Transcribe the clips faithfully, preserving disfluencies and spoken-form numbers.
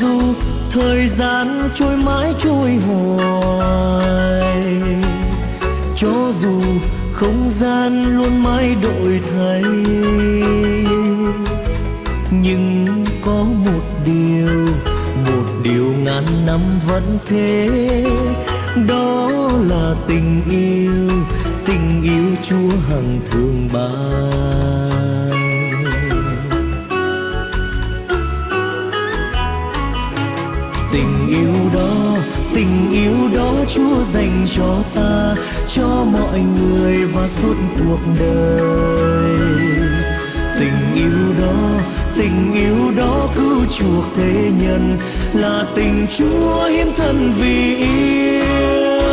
dù thời gian trôi mãi trôi hoài, cho dù không gian luôn mãi đổi thay, nhưng có một điều, một điều ngàn năm vẫn thế, đó là tình yêu, tình yêu Chúa hằng thường ban. Tình yêu đó, tình yêu đó Chúa dành cho ta, cho mọi người và suốt cuộc đời. Tình yêu đó, tình yêu đó cứu chuộc thế nhân, là tình Chúa hiến thân vì yêu.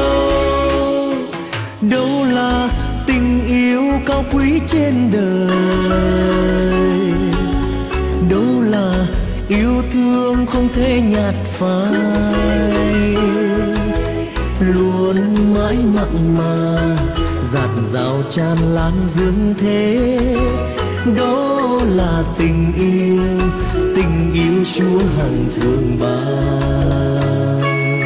Đâu là tình yêu cao quý trên đời, đâu là yêu thương không thể nhạt phai, luôn mãi mặn mà dạt dào tràn lan dương thế, đó là tình yêu, tình yêu Chúa hằng thường ban.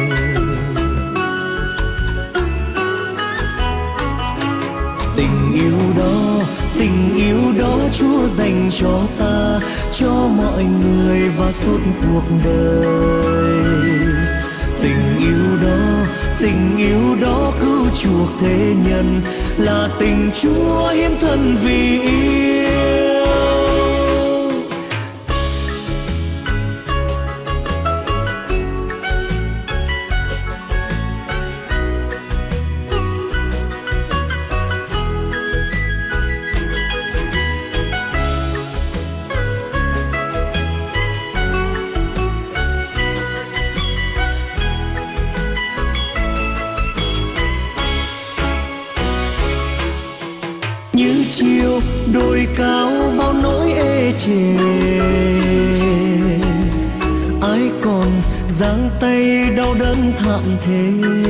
Tình yêu đó, tình yêu đó Chúa dành cho ta, cho mọi người và suốt cuộc đời. Tình yêu đó, tình yêu đó cứu chuộc thế nhân, là tình Chúa hiến thân vì yêu. Như chiều đồi cao bao nỗi ê chề, ai còn giang tay đau đớn thảm thế,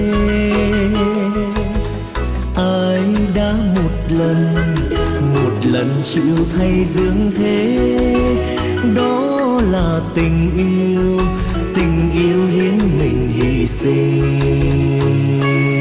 ai đã một lần, một lần chịu thay dương thế, đó là tình yêu, tình yêu hiến mình hy sinh.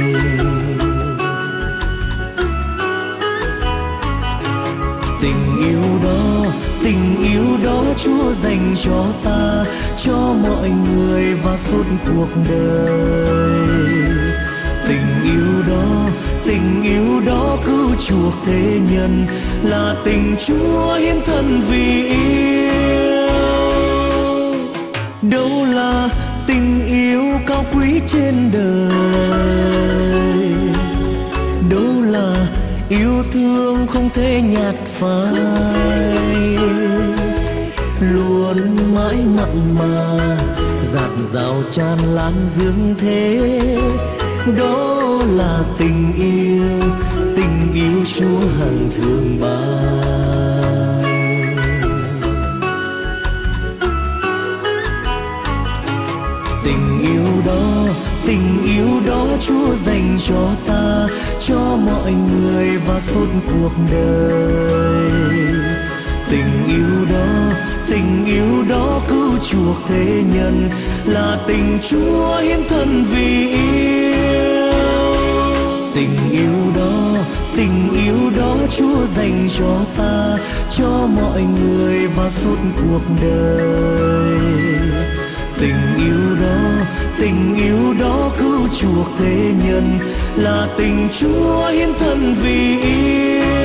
Tình yêu đó, tình yêu đó Chúa dành cho ta, cho mọi người và suốt cuộc đời. Tình yêu đó, tình yêu đó cứu chuộc thế nhân, là tình Chúa hiến thân vì yêu. Đâu là tình yêu cao quý trên đời, đâu là yêu thương không thể nhạt phai, luôn mãi mặn mà dạt dào tràn lan dương thế, đó là tình yêu, tình yêu Chúa hằng thường ban. Tình yêu đó, tình yêu đó Chúa dành cho ta, cho mọi người và suốt cuộc đời. Tình yêu đó, tình yêu đó cứu chuộc thế nhân, là tình Chúa hiến thân vì yêu. Tình yêu đó, tình yêu đó Chúa dành cho ta, cho mọi người và suốt cuộc đời. Tình yêu đó, tình yêu đó cứu chuộc thế nhân, là tình Chúa hiến thân vì yêu.